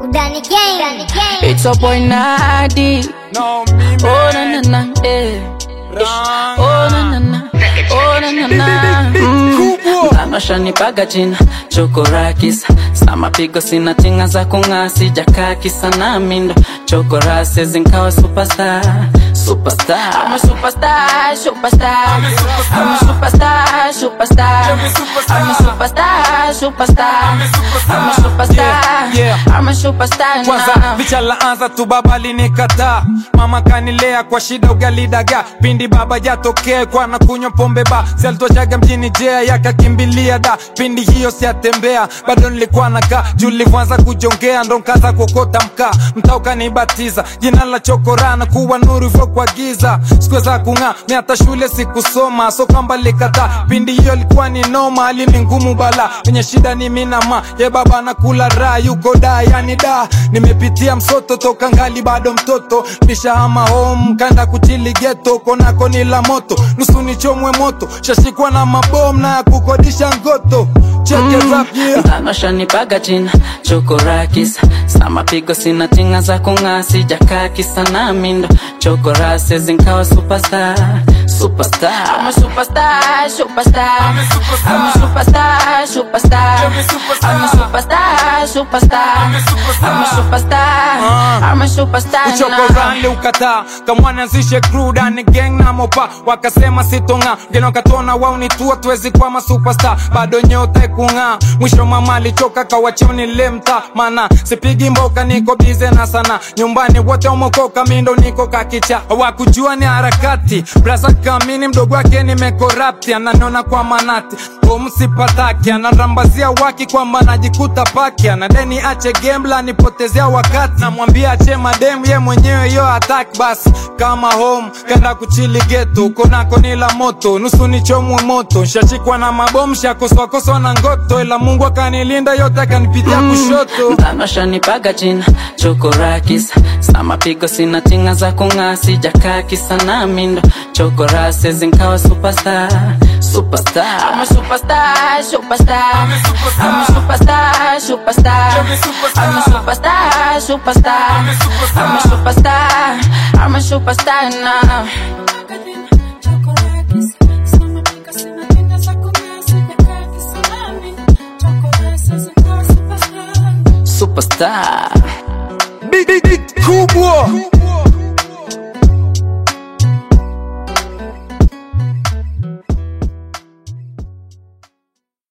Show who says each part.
Speaker 1: Udani gang.
Speaker 2: It's a boy Nadi.
Speaker 3: No, me,
Speaker 2: Oh na na na, eh.
Speaker 3: Wrong.
Speaker 2: Oh na na na, oh na na na. Nanosha nipaga jina Chokorakisa. Sama pigo sina tinga za kunga. Sijakakisa na mindo Chokorase zinkawa superstar. Superstar, I'm a superstar, superstar. I'm a superstar, superstar. I'm a superstar, superstar. I'm a superstar, I'm a superstar.
Speaker 3: Kwanza bicha laanza tu baba linikataa. Mama kanilea kwa shida ugali dagaa. Pindi baba jatokee kwa na kunywa pombe ba. Sialitochaga mjini jea yakakimbilia da. Pindi hiyo siatembea bado nilikuwa nakaa. Julivwanza kujongea ndo nkaza kokota mkaa. Mtao kanibatiza jina la Chokorana kuwa nuru hivyo kwa giza. Sikuweza kung'aa miata shule sikusoma. So kamba likata pindi hiyo likuwa ni noma. Hali ni ngumu bala wenye shida ni minama. Ye baba nakula raha yuko da yani da. Nimepitia msoto toka ngali bado mtoto. Nishahama home kanda kuchili ghetto. Konako ni la moto nusu nichomwe moto. Shashikwa na mabomu na kukodisha ngoto. Cheke rap yeah.
Speaker 2: Nanosha nipaga jina Chokorakisa. Sama pigo sina tinga za kunga. Sijakakisa na mindo Chokorase zinkawa superstar. Superstar, I'm a superstar, superstar. I'm a superstar, superstar. I'm a superstar, superstar. I'm a superstar, I'm a superstar.
Speaker 3: Chokorani ukataa kamwana nzishe crew dani gang na mopa. Wakasema sitonga geno katona wao ni tuwa tuwezi kwa ma superstar. Bado nyota kunga mwisho mama alichoka kawachoni lemta. Mana sipigi mboka niko bize na sana. Nyumbani wote umokoka mindo niko kakicha. Wakujua ni harakati Braza kamini mdogo wake nimekorapti. Ananona kwa manati msipataki. Anarambazia waki kwa manajikuta paki. Anadeni ache gambla nipotezea wakati. Namwambia ache mademu ye mwenyewe yo attack. Bas kama home kanda kuchili ghetto. Konako nila moto nusu nichomwe moto. Shachikwa na mabomu shakoswa na ngoto. Ila Mungu akanilinda yote akanipitia kushoto.
Speaker 2: Nanosha nipaga jina Chokorakisa. Sama pigo sina tinga za kunga. Sijakakisa na mindo Chokorase zinkawa superstar. Superstar, I'm a superstar, superstar. I'm a superstar, superstar. I'm a superstar, superstar. I'm a superstar, I'm a superstar now. Superstar.
Speaker 3: Big kubwa.